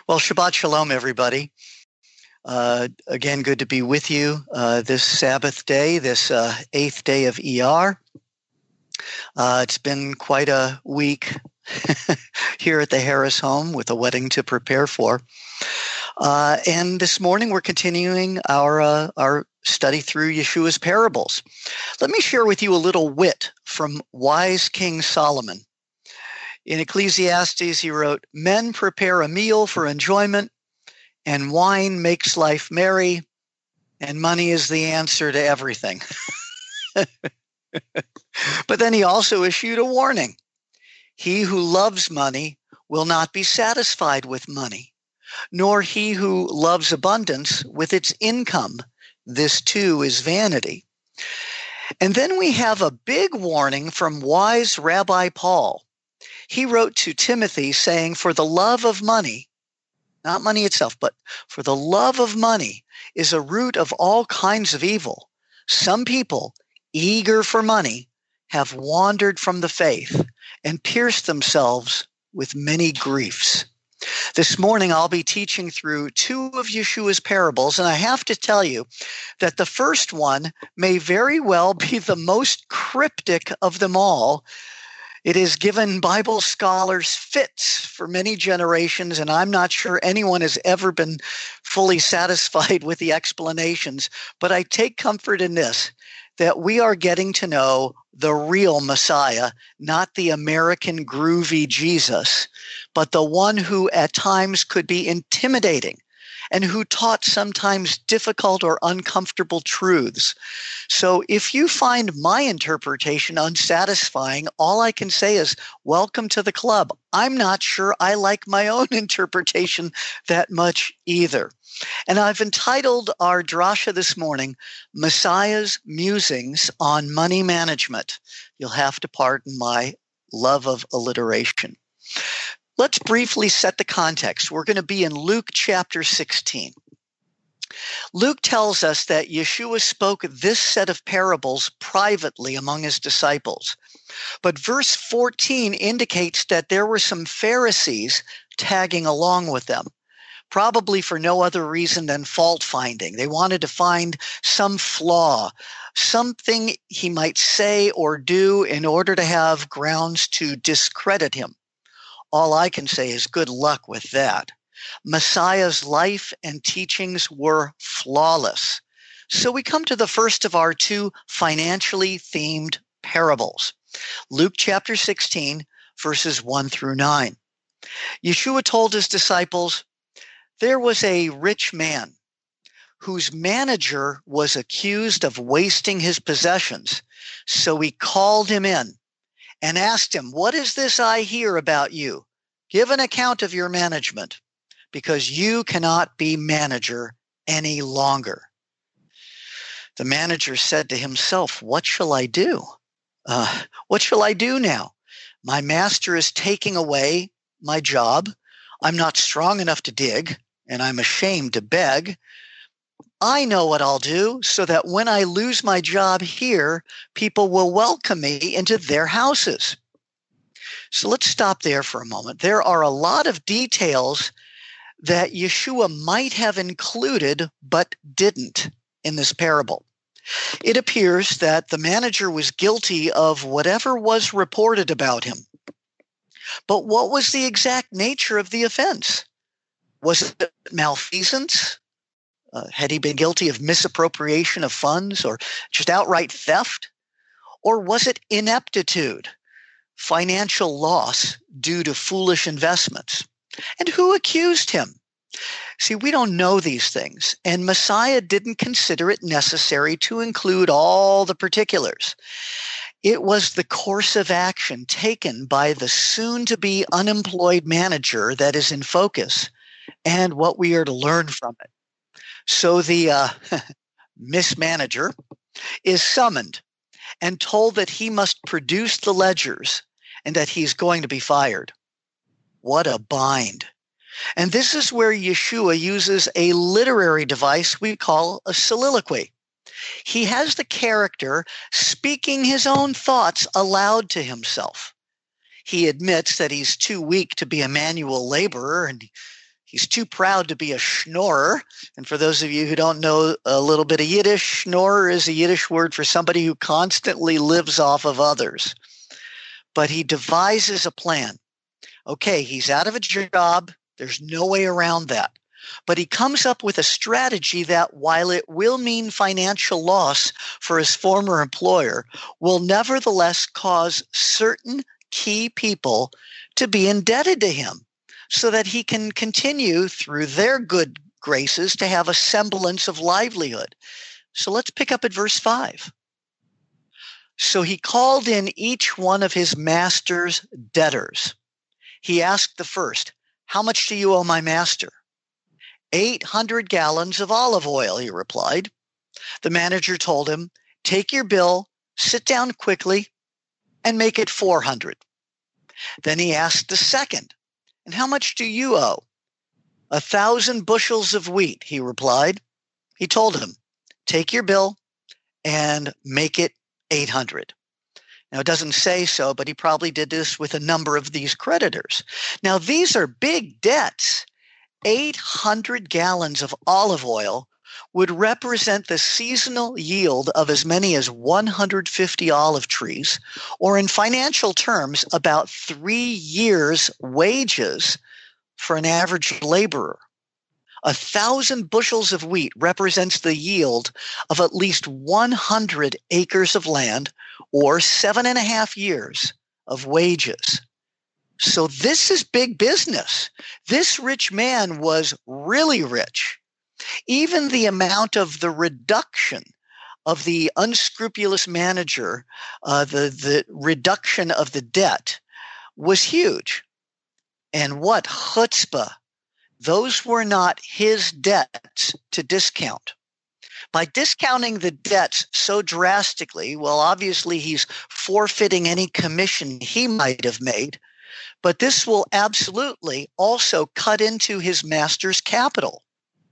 Well, Shabbat Shalom, everybody. Again, good to be with you this Sabbath day, this eighth day of ER. It's been quite a week here at the Harris home with a wedding to prepare for. And this morning we're continuing our study through Yeshua's parables. Let me share with you a little wit from wise King Solomon. In Ecclesiastes, he wrote, "Men prepare a meal for enjoyment, and wine makes life merry, and money is the answer to everything." But then he also issued a warning. He who loves money will not be satisfied with money, nor he who loves abundance with its income. This too is vanity. And then we have a big warning from wise Rabbi Paul. He wrote to Timothy saying, "For the love of money," not money itself, but "for the love of money is a root of all kinds of evil. Some people, eager for money, have wandered from the faith and pierced themselves with many griefs." This morning, I'll be teaching through two of Yeshua's parables, and I have to tell you that the first one may very well be the most cryptic of them all. It has given Bible scholars fits for many generations, and I'm not sure anyone has ever been fully satisfied with the explanations. But I take comfort in this, that we are getting to know the real Messiah, not the American groovy Jesus, but the one who at times could be intimidating and who taught sometimes difficult or uncomfortable truths. So if you find my interpretation unsatisfying, all I can say is, welcome to the club. I'm not sure I like my own interpretation that much either. And I've entitled our drasha this morning, Messiah's Musings on Money Management. You'll have to pardon my love of alliteration. Let's briefly set the context. We're going to be in Luke chapter 16. Luke tells us that Yeshua spoke this set of parables privately among his disciples. But verse 14 indicates that there were some Pharisees tagging along with them, probably for no other reason than fault finding. They wanted to find some flaw, something he might say or do in order to have grounds to discredit him. All I can say is good luck with that. Messiah's life and teachings were flawless. So we come to the first of our two financially themed parables. Luke chapter 16, verses 1 through 9. Yeshua told his disciples, "There was a rich man whose manager was accused of wasting his possessions. So he called him in and asked him, 'What is this I hear about you? Give an account of your management, because you cannot be manager any longer.' The manager said to himself, 'What shall I do? What shall I do now? My master is taking away my job. I'm not strong enough to dig, and I'm ashamed to beg. I know what I'll do so that when I lose my job here, people will welcome me into their houses.'" So let's stop there for a moment. There are a lot of details that Yeshua might have included but didn't in this parable. It appears that the manager was guilty of whatever was reported about him. But what was the exact nature of the offense? Was it malfeasance? Had he been guilty of misappropriation of funds or just outright theft? Or was it ineptitude, financial loss due to foolish investments? And who accused him? See, we don't know these things, and Messiah didn't consider it necessary to include all the particulars. It was the course of action taken by the soon-to-be unemployed manager that is in focus, and what we are to learn from it. So the mismanager is summoned and told that he must produce the ledgers and that he's going to be fired. What a bind. And this is where Yeshua uses a literary device we call a soliloquy. He has the character speaking his own thoughts aloud to himself. He admits that he's too weak to be a manual laborer, and He's too proud to be a schnorrer. And for those of you who don't know a little bit of Yiddish, schnorrer is a Yiddish word for somebody who constantly lives off of others. But he devises a plan. Okay, he's out of a job. There's no way around that. But he comes up with a strategy that, while it will mean financial loss for his former employer, will nevertheless cause certain key people to be indebted to him so that he can continue through their good graces to have a semblance of livelihood. So let's pick up at verse 5. So he called in each one of his master's debtors. He asked the first, "How much do you owe my master?" 800 gallons of olive oil, he replied. The manager told him, "Take your bill, sit down quickly, and make it 400. Then he asked the second, "And how much do you owe?" 1,000 bushels of wheat, he replied. He told him, "Take your bill and make it 800. Now, it doesn't say so, but he probably did this with a number of these creditors. Now, these are big debts. 800 gallons of olive oil would represent the seasonal yield of as many as 150 olive trees, or in financial terms, about 3 years' wages for an average laborer. 1,000 bushels of wheat represents the yield of at least 100 acres of land, or 7.5 years of wages. So this is big business. This rich man was really rich. Even the amount of the reduction of the unscrupulous manager, the reduction of the debt was huge. And what chutzpah. Those were not his debts to discount. By discounting the debts so drastically, well, obviously he's forfeiting any commission he might have made, but this will absolutely also cut into his master's capital.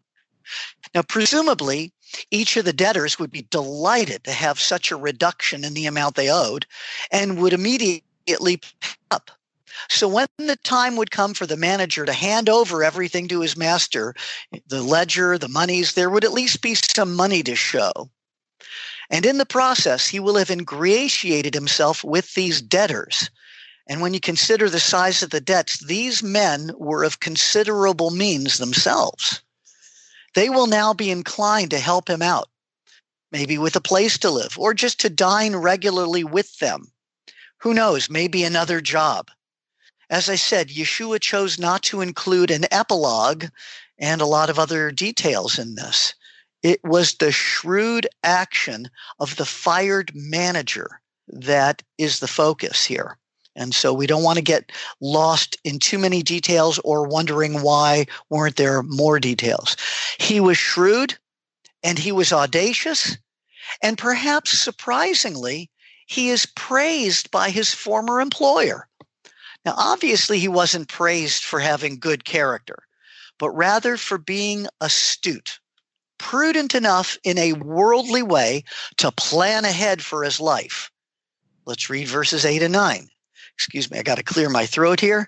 Now, presumably, each of the debtors would be delighted to have such a reduction in the amount they owed and would immediately pay up. So when the time would come for the manager to hand over everything to his master, the ledger, the monies, there would at least be some money to show. And in the process, he will have ingratiated himself with these debtors. And when you consider the size of the debts, these men were of considerable means themselves. They will now be inclined to help him out, maybe with a place to live, or just to dine regularly with them. Who knows, maybe another job. As I said, Yeshua chose not to include an epilogue and a lot of other details in this. It was the shrewd action of the fired manager that is the focus here. And so we don't want to get lost in too many details or wondering why weren't there more details. He was shrewd and he was audacious, and perhaps surprisingly, he is praised by his former employer. Now, obviously, he wasn't praised for having good character, but rather for being astute, prudent enough in a worldly way to plan ahead for his life. Let's read verses 8 and 9. Excuse me, I got to clear my throat here.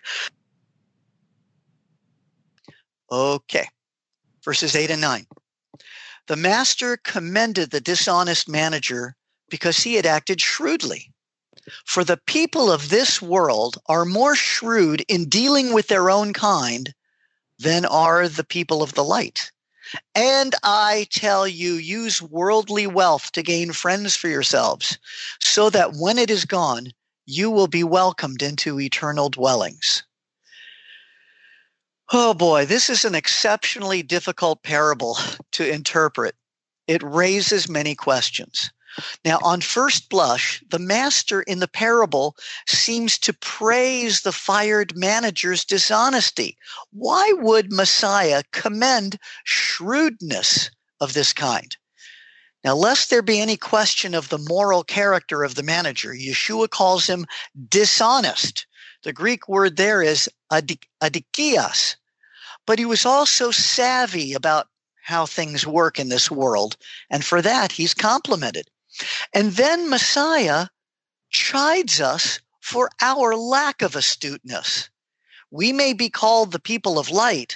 Okay, verses 8 and 9. The master commended the dishonest manager because he had acted shrewdly. For the people of this world are more shrewd in dealing with their own kind than are the people of the light. And I tell you, use worldly wealth to gain friends for yourselves, so that when it is gone, you will be welcomed into eternal dwellings. Oh boy, this is an exceptionally difficult parable to interpret. It raises many questions. Now, on first blush, the master in the parable seems to praise the fired manager's dishonesty. Why would Messiah commend shrewdness of this kind? Now, lest there be any question of the moral character of the manager, Yeshua calls him dishonest. The Greek word there is adikias. But he was also savvy about how things work in this world, and for that he's complimented. And then Messiah chides us for our lack of astuteness. We may be called the people of light,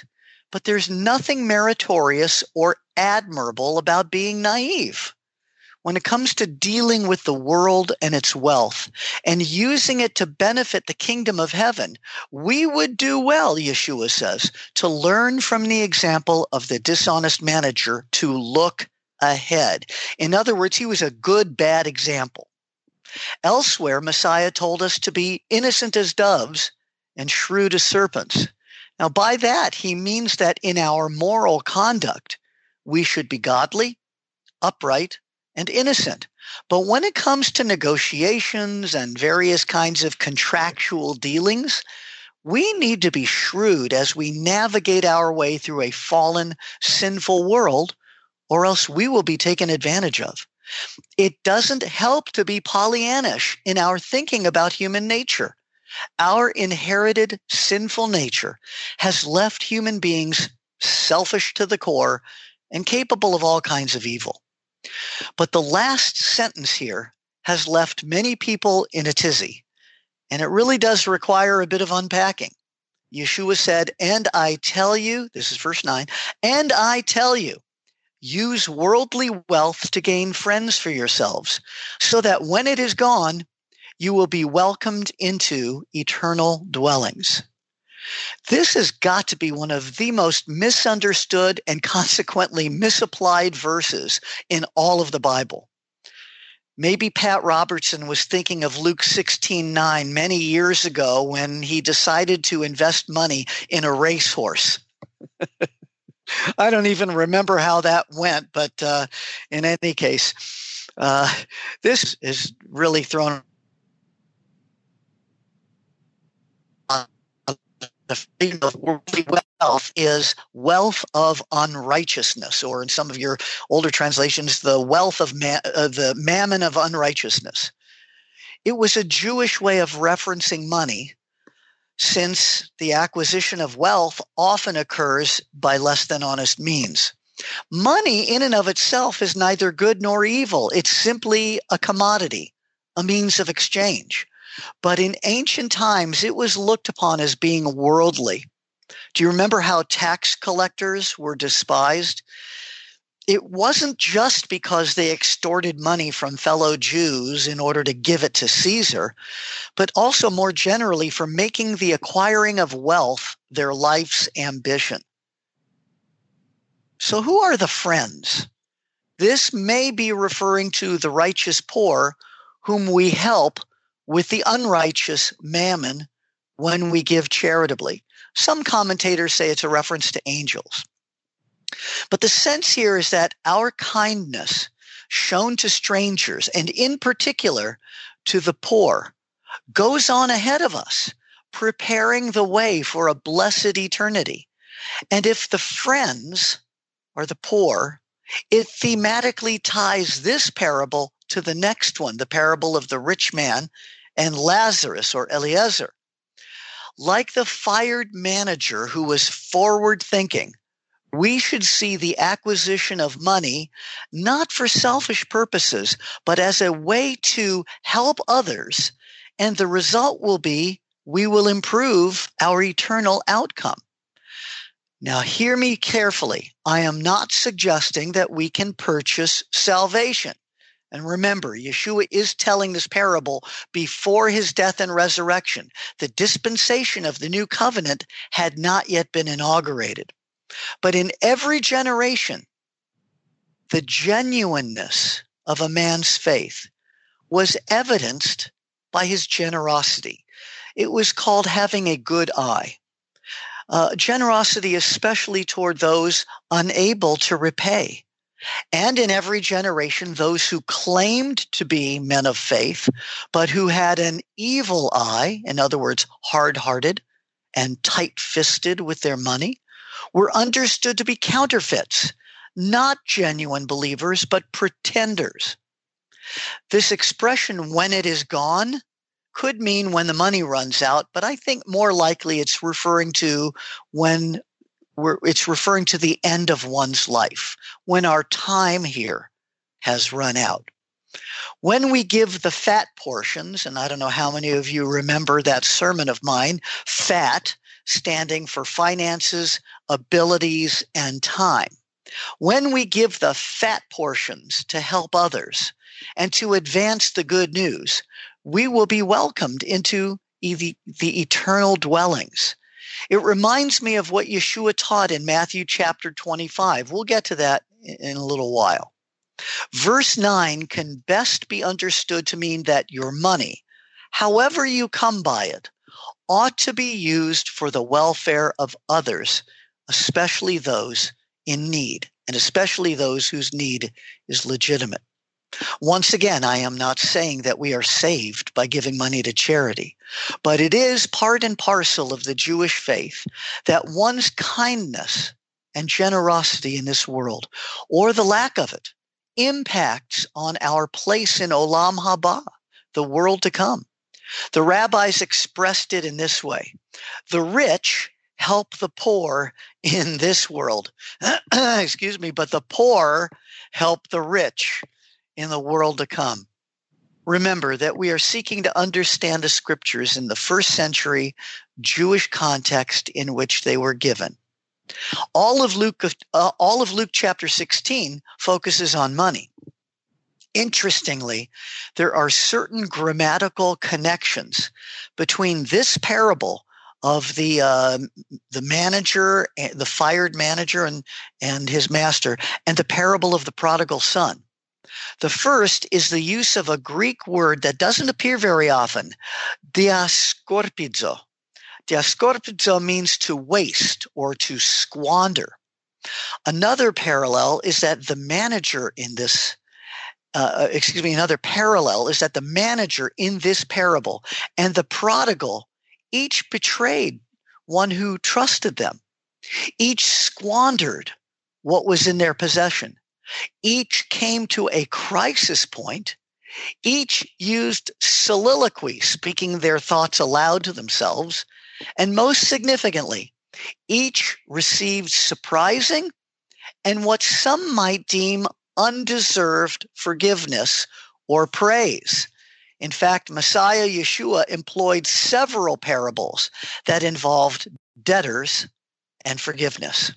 But there's nothing meritorious or admirable about being naive. When it comes to dealing with the world and its wealth and using it to benefit the kingdom of heaven, we would do well, Yeshua says, to learn from the example of the dishonest manager to look ahead. In other words, he was a good, bad example. Elsewhere, Messiah told us to be innocent as doves and shrewd as serpents. Now, by that, he means that in our moral conduct, we should be godly, upright, and innocent. But when it comes to negotiations and various kinds of contractual dealings, we need to be shrewd as we navigate our way through a fallen, sinful world, or else we will be taken advantage of. It doesn't help to be Pollyannish in our thinking about human nature. Our inherited sinful nature has left human beings selfish to the core and capable of all kinds of evil. But the last sentence here has left many people in a tizzy, and it really does require a bit of unpacking. Yeshua said, and I tell you, this is verse 9, and I tell you, use worldly wealth to gain friends for yourselves, so that when it is gone, you will be welcomed into eternal dwellings. This has got to be one of the most misunderstood and consequently misapplied verses in all of the Bible. Maybe Pat Robertson was thinking of Luke 16:9 many years ago when he decided to invest money in a racehorse. I don't even remember how that went, but in any case, this is really thrown the freedom of worldly wealth is wealth of unrighteousness, or in some of your older translations, the wealth of the mammon of unrighteousness. It was a Jewish way of referencing money, since the acquisition of wealth often occurs by less than honest means. Money in and of itself is neither good nor evil. It's simply a commodity, a means of exchange. But in ancient times, it was looked upon as being worldly. Do you remember how tax collectors were despised? It wasn't just because they extorted money from fellow Jews in order to give it to Caesar, but also more generally for making the acquiring of wealth their life's ambition. So who are the friends? This may be referring to the righteous poor whom we help with the unrighteous mammon when we give charitably. Some commentators say it's a reference to angels. But the sense here is that our kindness shown to strangers, and in particular to the poor, goes on ahead of us, preparing the way for a blessed eternity. And if the friends are the poor, it thematically ties this parable to the next one, the parable of the rich man and Lazarus, or Eliezer. Like the fired manager who was forward thinking, we should see the acquisition of money not for selfish purposes, but as a way to help others. And the result will be we will improve our eternal outcome. Now, hear me carefully. I am not suggesting that we can purchase salvation. And remember, Yeshua is telling this parable before his death and resurrection. The dispensation of the new covenant had not yet been inaugurated. But in every generation, the genuineness of a man's faith was evidenced by his generosity. It was called having a good eye. Generosity, especially toward those unable to repay. And in every generation, those who claimed to be men of faith, but who had an evil eye, in other words, hard-hearted and tight-fisted with their money, were understood to be counterfeits, not genuine believers, but pretenders. This expression, when it is gone, could mean when the money runs out, but I think more likely it's referring to the end of one's life, when our time here has run out. When we give the fat portions, and I don't know how many of you remember that sermon of mine, fat standing for finances, abilities, and time. When we give the fat portions to help others and to advance the good news, we will be welcomed into the eternal dwellings. It reminds me of what Yeshua taught in Matthew chapter 25. We'll get to that in a little while. Verse 9 can best be understood to mean that your money, however you come by it, ought to be used for the welfare of others, especially those in need, and especially those whose need is legitimate. Once again, I am not saying that we are saved by giving money to charity, but it is part and parcel of the Jewish faith that one's kindness and generosity in this world, or the lack of it, impacts on our place in Olam Haba, the world to come. The rabbis expressed it in this way: the rich help the poor in this world. Excuse me, but the poor help the rich in the world to come. Remember that we are seeking to understand the scriptures in the first century Jewish context in which they were given. All of Luke chapter 16 focuses on money. Interestingly, there are certain grammatical connections between this parable of the manager, the fired manager and his master, and the parable of the prodigal son. The first is the use of a Greek word that doesn't appear very often, diascorpizo. Diascorpizo means to waste or to squander. Another parallel is that the manager in this another parallel is that the manager in this parable and the prodigal each betrayed one who trusted them. Each squandered what was in their possession. Each came to a crisis point. Each used soliloquy, speaking their thoughts aloud to themselves. And most significantly, each received surprising and what some might deem undeserved forgiveness or praise. In fact, Messiah Yeshua employed several parables that involved debtors and forgiveness.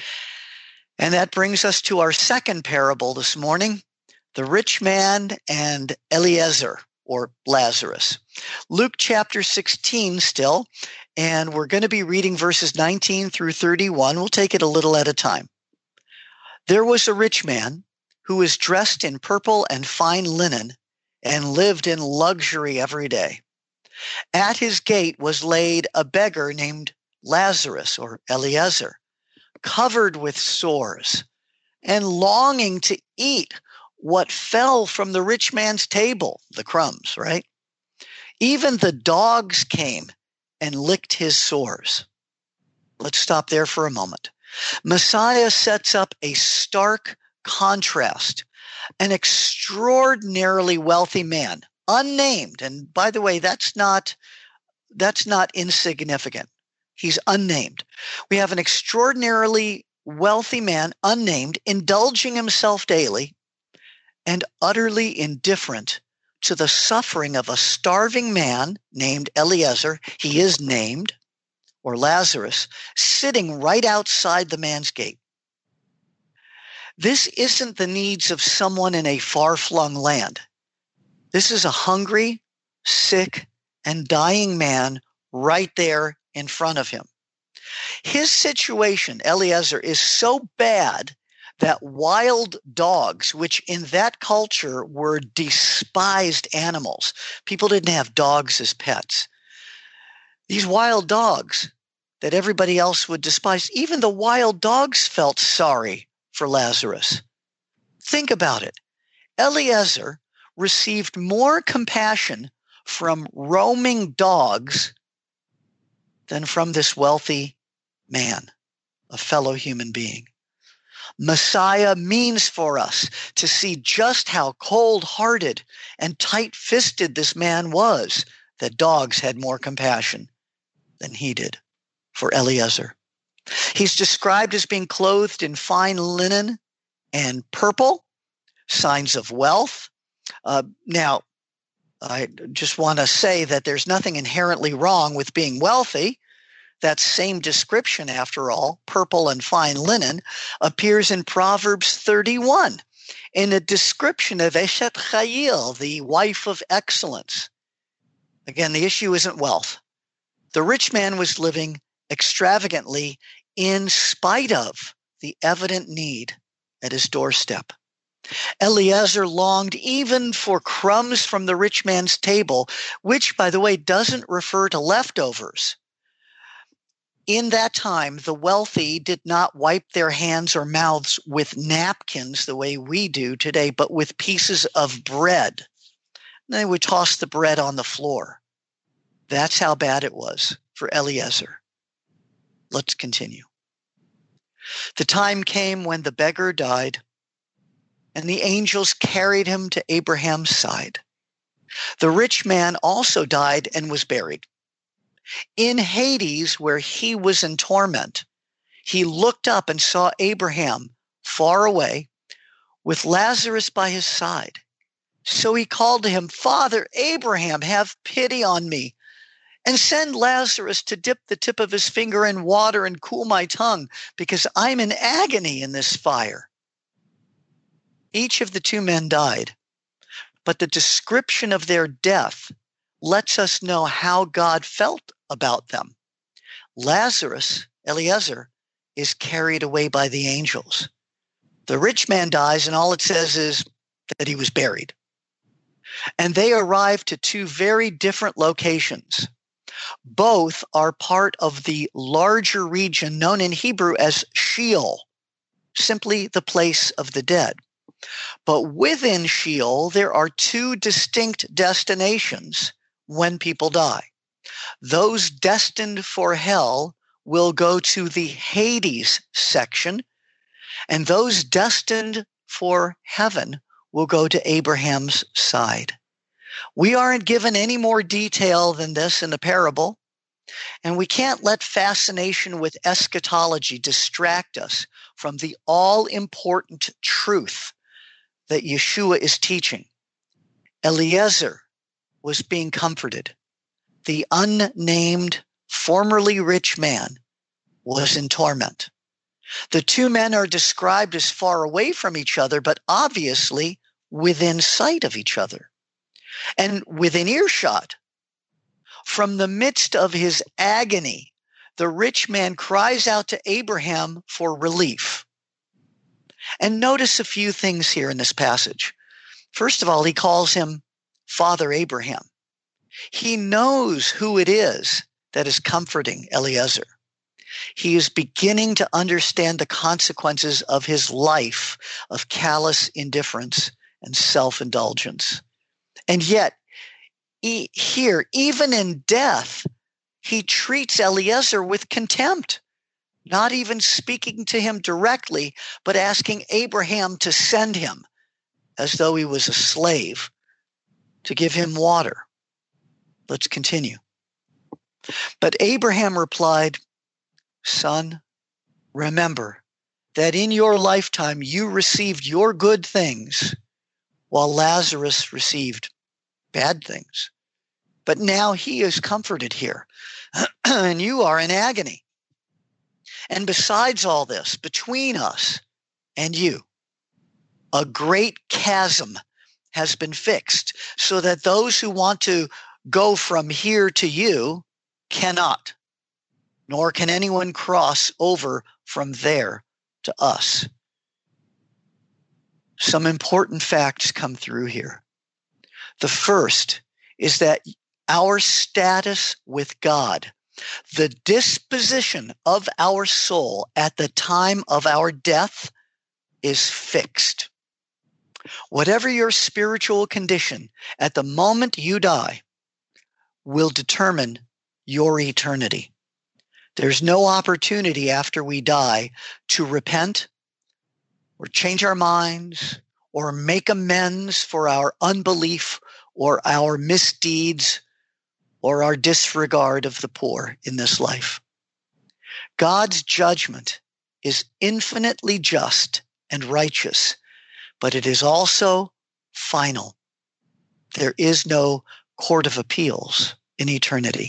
And that brings us to our second parable this morning, the rich man and Eliezer, or Lazarus. Luke chapter 16 still, and we're going to be reading verses 19 through 31. We'll take it a little at a time. There was a rich man who was dressed in purple and fine linen and lived in luxury every day. At his gate was laid a beggar named Lazarus, or Eliezer, covered with sores and longing to eat what fell from the rich man's table, the crumbs, right? Even the dogs came and licked his sores. Let's stop there for a moment. Messiah sets up a stark contrast. An extraordinarily wealthy man, unnamed, and by the way, that's not insignificant. He's unnamed. We have an extraordinarily wealthy man, unnamed, indulging himself daily and utterly indifferent to the suffering of a starving man named Eliezer. He is named, or Lazarus, sitting right outside the man's gate. This isn't the needs of someone in a far-flung land. This is a hungry, sick, and dying man right there in front of him. His situation, Eliezer, is so bad that wild dogs, which in that culture were despised animals, people didn't have dogs as pets. These wild dogs that everybody else would despise, even the wild dogs felt sorry for Lazarus. Think about it. Eliezer received more compassion from roaming dogs than from this wealthy man, a fellow human being. Messiah means for us to see just how cold-hearted and tight-fisted this man was, that dogs had more compassion than he did for Eliezer. He's described as being clothed in fine linen and purple, signs of wealth. Now, I just want to say that there's nothing inherently wrong with being wealthy. that same description, after all, purple and fine linen, appears in Proverbs 31 in a description of Eshet Chayil, the wife of excellence. Again, the issue isn't wealth. The rich man was living extravagantly in spite of the evident need at his doorstep. Eliezer longed even for crumbs from the rich man's table, which, by the way, doesn't refer to leftovers. In that time, the wealthy did not wipe their hands or mouths with napkins the way we do today, but with pieces of bread. They would toss the bread on the floor. That's how bad it was for Eliezer. Let's continue. The time came when the beggar died, and the angels carried him to Abraham's side. The rich man also died and was buried. In Hades, where he was in torment, he looked up and saw Abraham far away with Lazarus by his side. So he called to him, "Father Abraham, have pity on me, and send Lazarus to dip the tip of his finger in water and cool my tongue, because I'm in agony in this fire." Each of the two men died, but the description of their death lets us know how God felt about them. Lazarus, Eliezer, is carried away by the angels. The rich man dies, and all it says is that he was buried. And they arrive to two very different locations. Both are part of the larger region known in Hebrew as Sheol, simply the place of the dead. But within Sheol, there are two distinct destinations when people die. Those destined for hell will go to the Hades section, and those destined for heaven will go to Abraham's side. We aren't given any more detail than this in the parable, and we can't let fascination with eschatology distract us from the all-important truth that Yeshua is teaching. Eliezer was being comforted. The unnamed, formerly rich man was in torment. The two men are described as far away from each other, but obviously within sight of each other and within earshot. From the midst of his agony, the rich man cries out to Abraham for relief. And notice a few things here in this passage. First of all, he calls him Father Abraham. He knows who it is that is comforting Eliezer. He is beginning to understand the consequences of his life of callous indifference and self-indulgence. And yet, here, even in death, he treats Eliezer with contempt, not even speaking to him directly, but asking Abraham to send him as though he was a slave to give him water. Let's continue. But Abraham replied, "Son, remember that in your lifetime you received your good things while Lazarus received bad things. But now he is comforted here and you are in agony. And besides all this, between us and you, a great chasm has been fixed so that those who want to go from here to you cannot, nor can anyone cross over from there to us." Some important facts come through here. The first is that our status with God, the disposition of our soul at the time of our death, is fixed. Whatever your spiritual condition at the moment you die will determine your eternity. There's no opportunity after we die to repent or change our minds or make amends for our unbelief or our misdeeds or our disregard of the poor in this life. God's judgment is infinitely just and righteous, but it is also final. There is no court of appeals in eternity.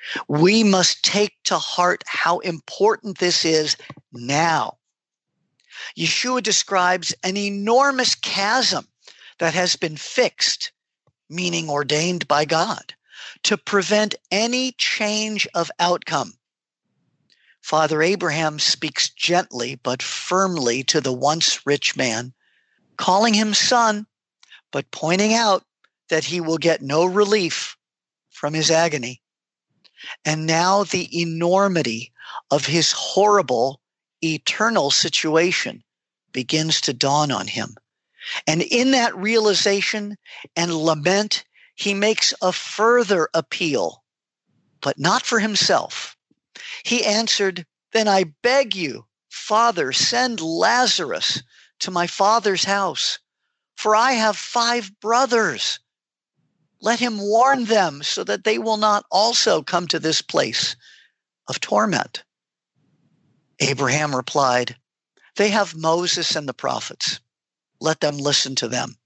We must take to heart how important this is now. Yeshua describes an enormous chasm that has been fixed, meaning ordained by God, to prevent any change of outcome. Father Abraham speaks gently but firmly to the once rich man, calling him son, but pointing out that he will get no relief from his agony. And now the enormity of his horrible, eternal situation begins to dawn on him. And in that realization and lament, he makes a further appeal, but not for himself. He answered, "Then I beg you, Father, send Lazarus to my father's house, for I have 5 brothers. Let him warn them so that they will not also come to this place of torment." Abraham replied, "They have Moses and the prophets. Let them listen to them."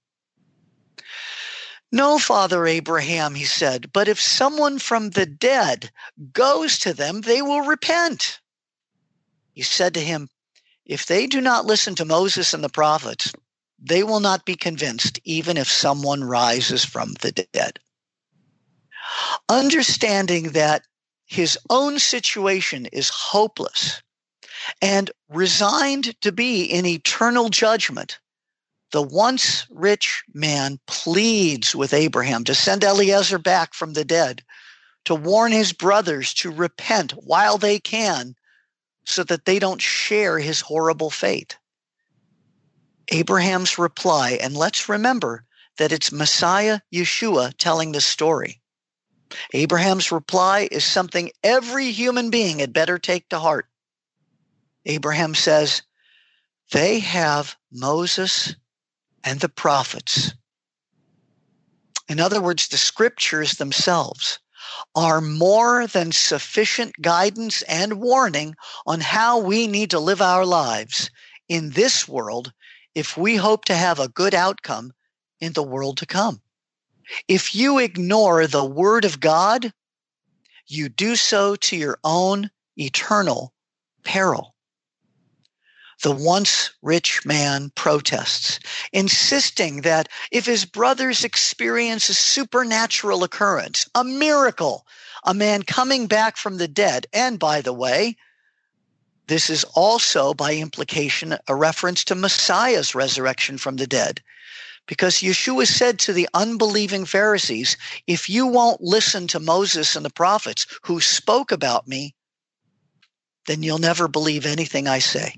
"No, Father Abraham," he said, "but if someone from the dead goes to them, they will repent." He said to him, "If they do not listen to Moses and the prophets, they will not be convinced, even if someone rises from the dead." Understanding that his own situation is hopeless and resigned to be in eternal judgment, the once rich man pleads with Abraham to send Eliezer back from the dead, to warn his brothers to repent while they can, so that they don't share his horrible fate. Abraham's reply, and let's remember that it's Messiah Yeshua telling the story. Abraham's reply is something every human being had better take to heart. Abraham says, "They have Moses and the prophets." In other words, the scriptures themselves are more than sufficient guidance and warning on how we need to live our lives in this world if we hope to have a good outcome in the world to come. If you ignore the word of God, you do so to your own eternal peril. The once rich man protests, insisting that if his brothers experience a supernatural occurrence, a miracle, a man coming back from the dead, and by the way, this is also by implication a reference to Messiah's resurrection from the dead, because Yeshua said to the unbelieving Pharisees, "If you won't listen to Moses and the prophets who spoke about me, then you'll never believe anything I say."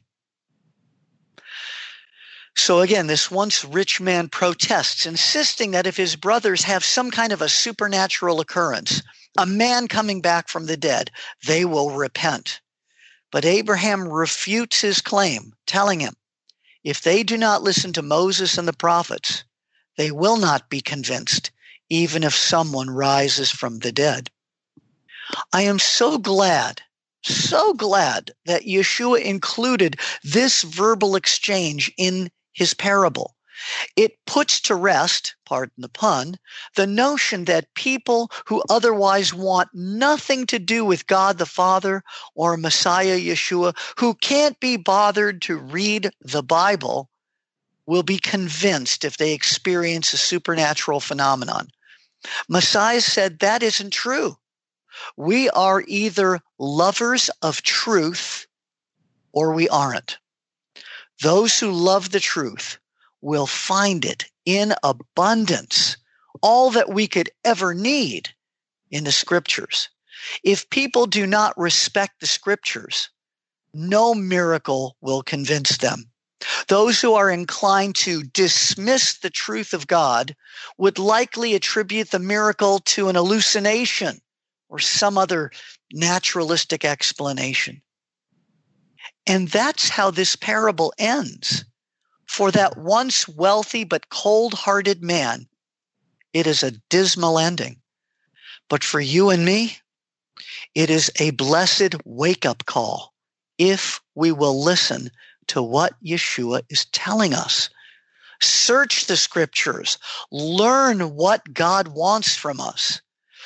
So again, this once rich man protests, insisting that if his brothers have some kind of a supernatural occurrence, a man coming back from the dead, they will repent. But Abraham refutes his claim, telling him, if they do not listen to Moses and the prophets, they will not be convinced, even if someone rises from the dead. I am so glad that Yeshua included this verbal exchange in his parable. It puts to rest, pardon the pun, the notion that people who otherwise want nothing to do with God the Father or Messiah Yeshua, who can't be bothered to read the Bible, will be convinced if they experience a supernatural phenomenon. Messiah said that isn't true. We are either lovers of truth or we aren't. Those who love the truth will find it in abundance, all that we could ever need in the scriptures. If people do not respect the scriptures, no miracle will convince them. Those who are inclined to dismiss the truth of God would likely attribute the miracle to an hallucination or some other naturalistic explanation. And that's how this parable ends. For that once wealthy but cold-hearted man, it is a dismal ending. But for you and me, it is a blessed wake-up call if we will listen to what Yeshua is telling us. Search the scriptures. Learn what God wants from us.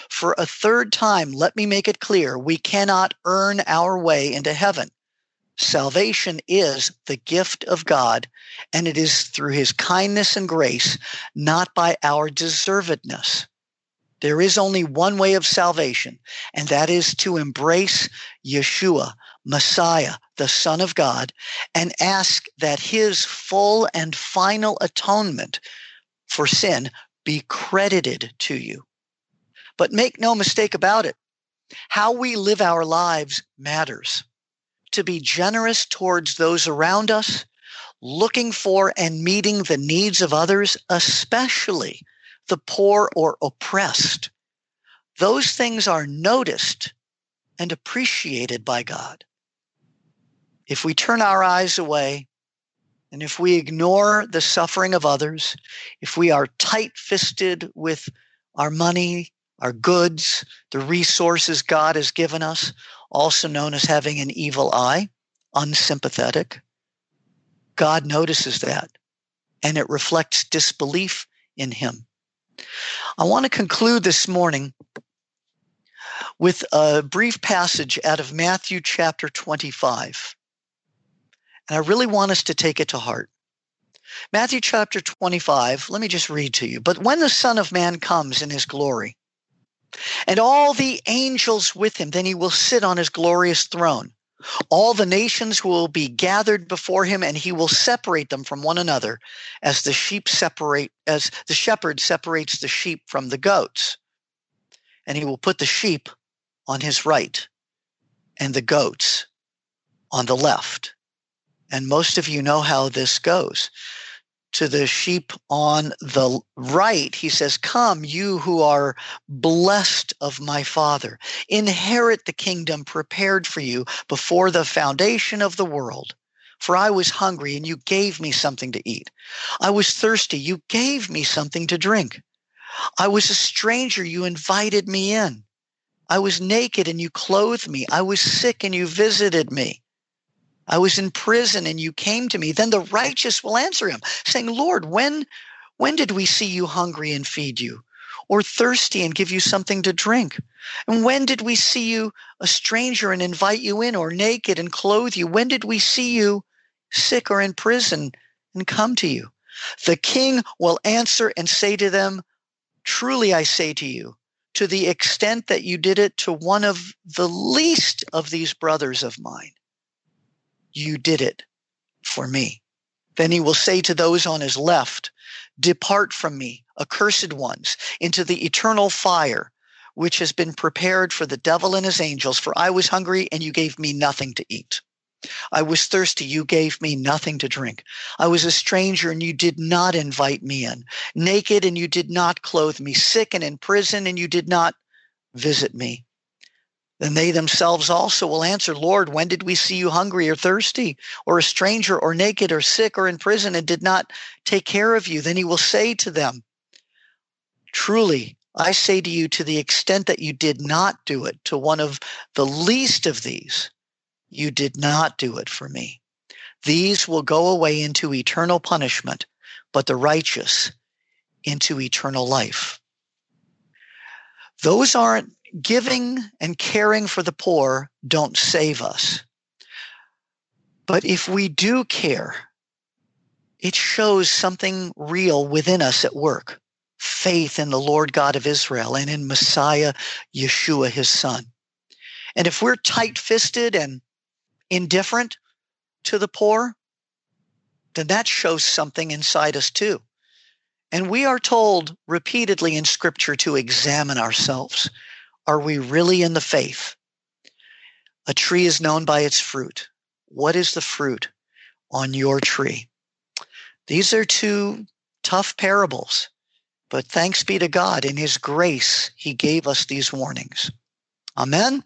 For a third time, let me make it clear, we cannot earn our way into heaven. Salvation is the gift of God, and it is through his kindness and grace, not by our deservedness. There is only one way of salvation, and that is to embrace Yeshua, Messiah, the Son of God, and ask that his full and final atonement for sin be credited to you. But make no mistake about it, how we live our lives matters. To be generous towards those around us, looking for and meeting the needs of others, especially the poor or oppressed. Those things are noticed and appreciated by God. If we turn our eyes away, and if we ignore the suffering of others, if we are tight-fisted with our money, our goods, the resources God has given us, also known as having an evil eye, unsympathetic, God notices that, and it reflects disbelief in him. I want to conclude this morning with a brief passage out of Matthew chapter 25. And I really want us to take it to heart. Matthew chapter 25, let me just read to you. But when the Son of Man comes in his glory, and all the angels with him, then he will sit on his glorious throne. All the nations will be gathered before him, and he will separate them from one another as the shepherd separates the sheep from the goats. And he will put the sheep on his right and the goats on the left. And most of you know how this goes. To the sheep on the right, he says, "Come, you who are blessed of my Father, inherit the kingdom prepared for you before the foundation of the world. For I was hungry, and you gave me something to eat. I was thirsty, you gave me something to drink. I was a stranger, you invited me in. I was naked, and you clothed me. I was sick, and you visited me. I was in prison and you came to me." Then the righteous will answer him, saying, "Lord, when did we see you hungry and feed you, or thirsty and give you something to drink? And when did we see you a stranger and invite you in, or naked and clothe you? When did we see you sick or in prison and come to you?" The king will answer and say to them, "Truly I say to you, to the extent that you did it to one of the least of these brothers of mine, you did it for me." Then he will say to those on his left, "Depart from me, accursed ones, into the eternal fire, which has been prepared for the devil and his angels. For I was hungry, and you gave me nothing to eat. I was thirsty, you gave me nothing to drink. I was a stranger, and you did not invite me in. Naked, and you did not clothe me. Sick and in prison, and you did not visit me." Then they themselves also will answer, "Lord, when did we see you hungry or thirsty, or a stranger, or naked, or sick, or in prison, and did not take care of you?" Then he will say to them, "Truly, I say to you, to the extent that you did not do it to one of the least of these, you did not do it for me." These will go away into eternal punishment, but the righteous into eternal life. Those aren't giving and caring for the poor don't save us. But if we do care, it shows something real within us at work. Faith in the Lord God of Israel and in Messiah, Yeshua, his son. And if we're tight-fisted and indifferent to the poor, then that shows something inside us too. And we are told repeatedly in Scripture to examine ourselves. Are we really in the faith? A tree is known by its fruit. What is the fruit on your tree? These are two tough parables, but thanks be to God. In his grace, he gave us these warnings. Amen.